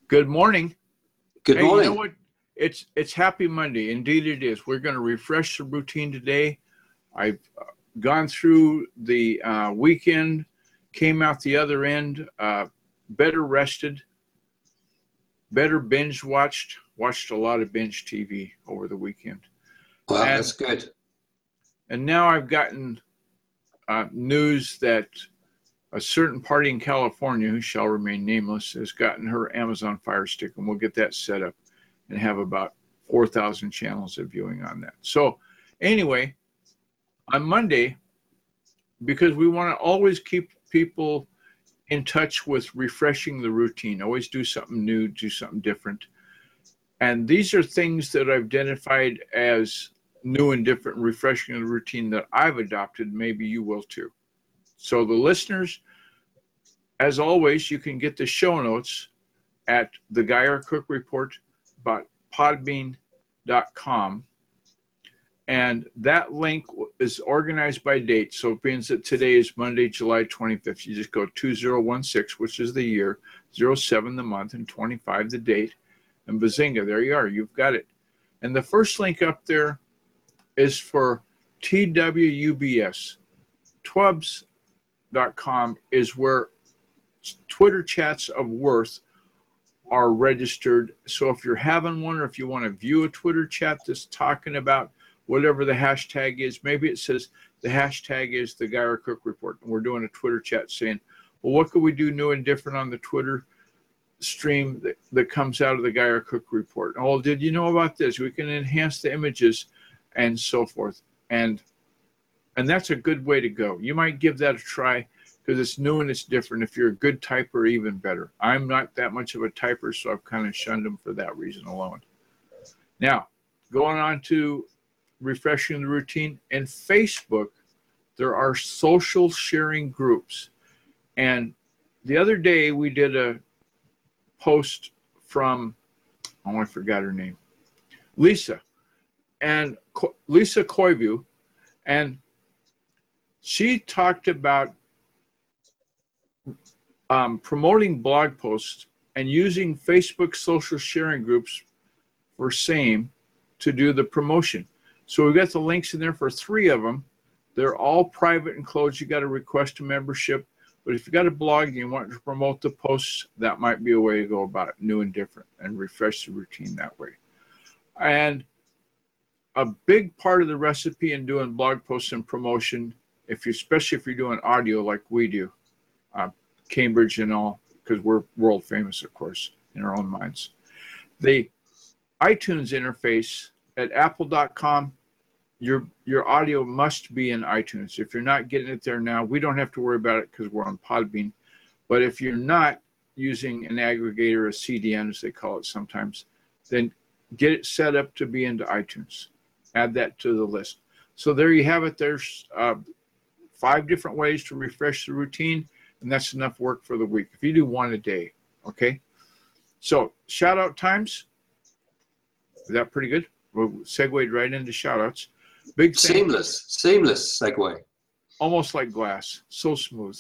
Good morning. Good morning. You know what? It's Happy Monday. Indeed it is. We're going to refresh the routine today. I've gone through the weekend, came out the other end, better rested, better binge watched a lot of binge TV over the weekend. Wow, that's good. And now I've gotten news that a certain party in California, who shall remain nameless, has gotten her Amazon Fire Stick, and we'll get that set up and have about 4,000 channels of viewing on that. So anyway, on Monday, because we want to always keep people in touch with refreshing the routine, always do something new, do something different. And these are things that I've identified as new and different, refreshing the routine that I've adopted. Maybe you will too. So the listeners, as always, you can get the show notes at the Guy R. Cook Report.podbean.com. And that link is organized by date. So it means that today is Monday, July 25th. You just go 2016, which is the year, 07 the month, and 25 the date. And bazinga, there you are. You've got it. And the first link up there is for TWUBS. Twubs.com is where Twitter chats of worth are registered. So if you're having one, or if you want to view a Twitter chat that's talking about whatever the hashtag is, maybe it says the hashtag is the Guy R. Cook Report, and we're doing a Twitter chat saying, well, what could we do new and different on the Twitter stream that comes out of the Guy R. Cook Report? Oh, did you know about this? We can enhance the images and so forth. And that's a good way to go. You might give that a try because it's new and it's different. If you're a good typer, even better. I'm not that much of a typer, so I've kind of shunned them for that reason alone. Now, going on to refreshing the routine. In Facebook, there are social sharing groups. And the other day, we did a post from, I forgot her name, Lisa Koivu, and she talked about promoting blog posts and using Facebook social sharing groups for same to do the promotion. So we've got the links in there for 3 of them. They're all private and closed. You got to request a membership. But if you got a blog and you want to promote the posts, that might be a way to go about it, new and different, and refresh the routine that way. And a big part of the recipe in doing blog posts and promotion, especially if you're doing audio like we do, Cambridge and all, because we're world famous, of course, in our own minds. The iTunes interface at apple.com, your audio must be in iTunes. If you're not getting it there now, we don't have to worry about it because we're on Podbean. But if you're not using an aggregator, a CDN as they call it sometimes, then get it set up to be into iTunes. Add that to the list. So there you have it. There's 5 different ways to refresh the routine, and that's enough work for the week. If you do 1 a day, okay? So shout out times. Is that pretty good? We'll segued right into shout outs. Big seamless segue. Almost like glass. So smooth.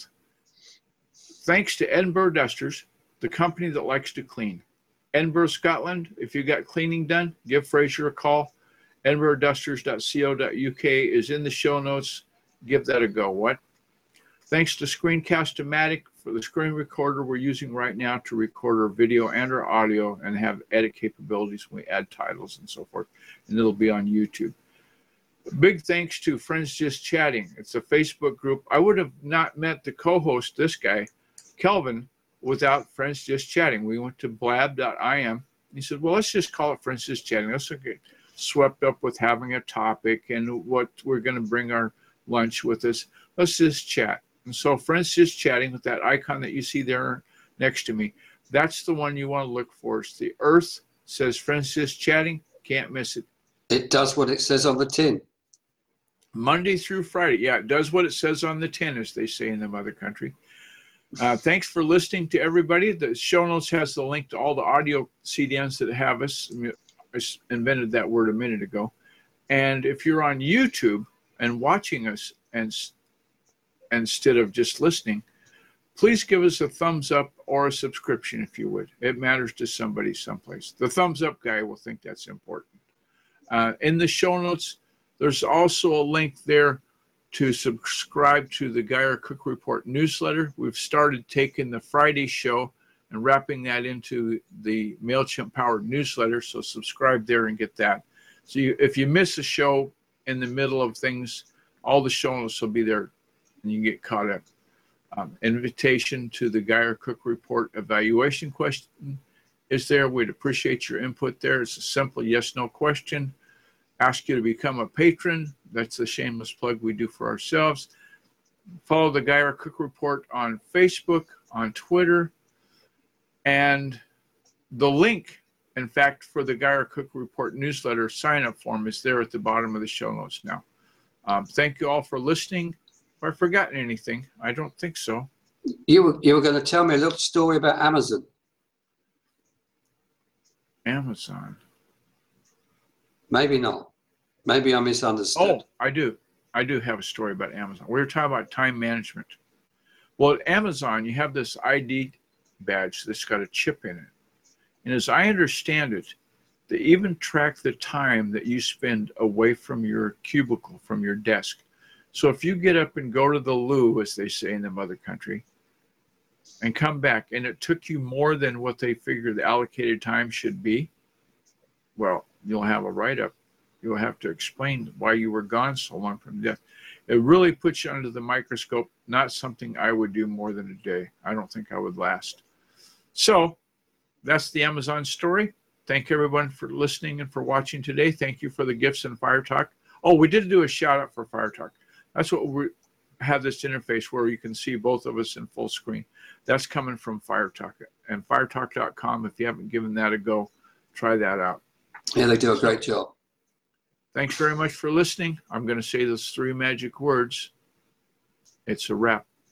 Thanks to Edinburgh Dusters, the company that likes to clean. Edinburgh, Scotland, if you got cleaning done, give Fraser a call. EdinburghDusters.co.uk is in the show notes. Give that a go. What? Thanks to Screencast-O-Matic for the screen recorder we're using right now to record our video and our audio and have edit capabilities when we add titles and so forth. And it'll be on YouTube. Big thanks to Friends Just Chatting. It's a Facebook group. I would have not met the co-host, this guy, Kelvin, without Friends Just Chatting. We went to blab.im. He said, well, let's just call it Friends Just Chatting. Let's get swept up with having a topic and what we're going to bring our lunch with us. Let's just chat. And so Friends Just Chatting with that icon that you see there next to me, that's the one you want to look for. It's the Earth, says Friends Just Chatting. Can't miss it. It does what it says on the tin. Monday through Friday. Yeah, it does what it says on the tin, as they say in the mother country. Thanks for listening to everybody. The show notes has the link to all the audio CDNs that have us. I invented that word a minute ago. And if you're on YouTube and watching us and instead of just listening, please give us a thumbs up or a subscription if you would. It matters to somebody someplace. The thumbs up guy will think that's important. In the show notes, there's also a link there to subscribe to the Geyer Cook Report newsletter. We've started taking the Friday show and wrapping that into the MailChimp powered newsletter. So subscribe there and get that. So if you miss a show in the middle of things, all the show notes will be there and you can get caught up. Invitation to the Geyer Cook Report evaluation question is there. We'd appreciate your input there. It's a simple yes/no question. Ask you to become a patron. That's the shameless plug we do for ourselves. Follow the Geyer Cook Report on Facebook, on Twitter, and the link, in fact, for the Geyer Cook Report newsletter sign-up form is there at the bottom of the show notes now. Thank you all for listening. Have I forgotten anything? I don't think so. You were going to tell me a little story about Amazon. Amazon. Maybe not. Maybe I misunderstood. Oh, I do. I do have a story about Amazon. We were talking about time management. Well, at Amazon, you have this ID badge that's got a chip in it. And as I understand it, they even track the time that you spend away from your cubicle, from your desk. So if you get up and go to the loo, as they say in the mother country, and come back, and it took you more than what they figure the allocated time should be, well, you'll have a write-up. You'll have to explain why you were gone so long from death. It really puts you under the microscope, not something I would do more than a day. I don't think I would last. So that's the Amazon story. Thank everyone for listening and for watching today. Thank you for the gifts and Fire Talk. Oh, we did do a shout out for Fire Talk. That's what we have, this interface where you can see both of us in full screen. That's coming from Fire Talk and firetalk.com. If you haven't given that a go, try that out. Yeah, they do a great job. Thanks very much for listening. I'm going to say those 3 magic words. It's a wrap.